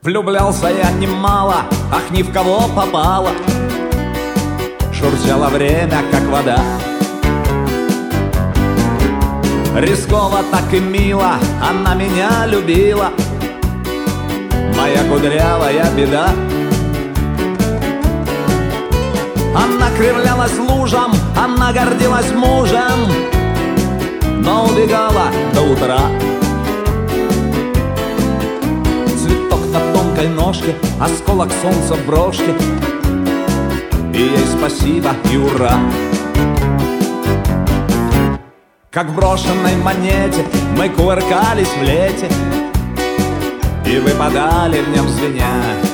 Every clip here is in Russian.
Влюблялся я немало, ах, ни в кого попало. Шурчало время, как вода. Рисково так и мило она меня любила, моя кудрявая беда. Она кривлялась лужам, она гордилась мужем, но убегала до утра. Цветок на тонкой ножке, осколок солнца в брошке, и ей спасибо и ура. Как в брошенной монете мы кувыркались в лете и выпадали в нем звеня.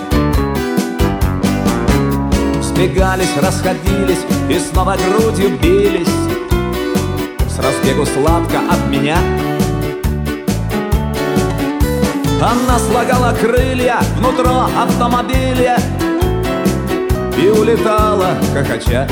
Сбегались, расходились и снова грудью бились, с разбегу сладко от меня. Она слагала крылья внутрь автомобиля и улетала, хохоча.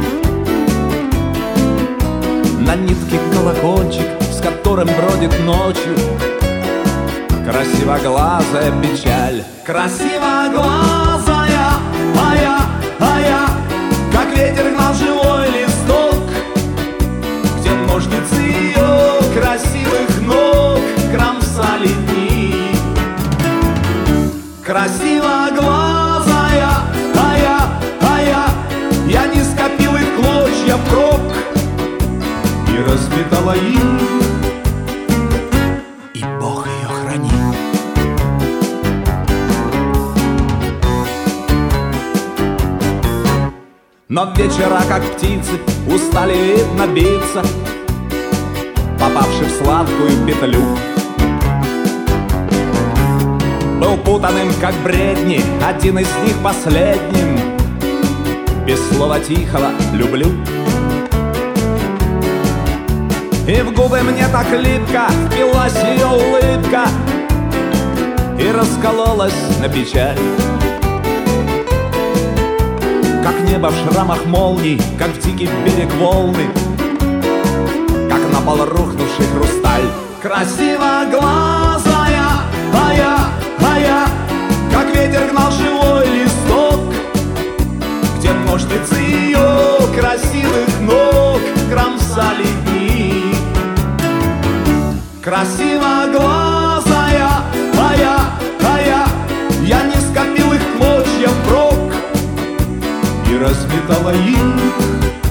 На нитке колокольчик, с которым бродит ночью красивоглазая печаль. Красивоглазая, а я, как ветер гнал живой листок, где ножницы ее красивых ног кромсали дни. Красивоглазая, я не скопил их клочья впрок и разбитала их, и Бог ее хранит. Но вечера, как птицы, устали, видно, биться, попавши в сладкую петлю. Был путанным, как бредни, один из них последним, без слова тихого «люблю». И в губы мне так липко впилась ее улыбка и раскололась на печаль. Как небо в шрамах молний, как в дикий берег волны, как на пол рухнувший хрусталь. Красивоглазая, а я, как ветер гнал живой листок, где ножницы ее красивых ног кромсали дни. Красивоглазая, а я не скопил их клочья впрок и разметала их,